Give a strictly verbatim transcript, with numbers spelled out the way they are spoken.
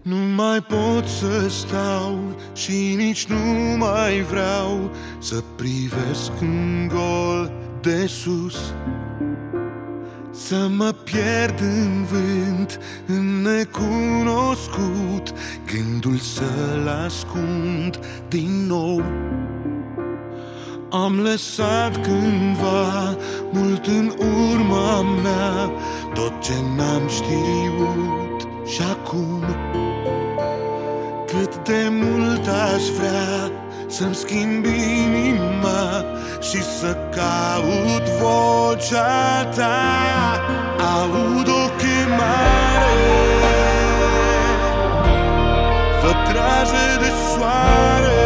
Nu mai pot să stau și nici nu mai vreau să privesc în gol de sus, să mă pierd în vânt, în necunoscut, gândul să-l ascund din nou. Am lăsat cândva, mult în urma mea, tot ce n-am știut și acum cât de mult aș vrea să-mi schimb inima și să caut vocea ta. Aud o chemare, fătrajă de soare,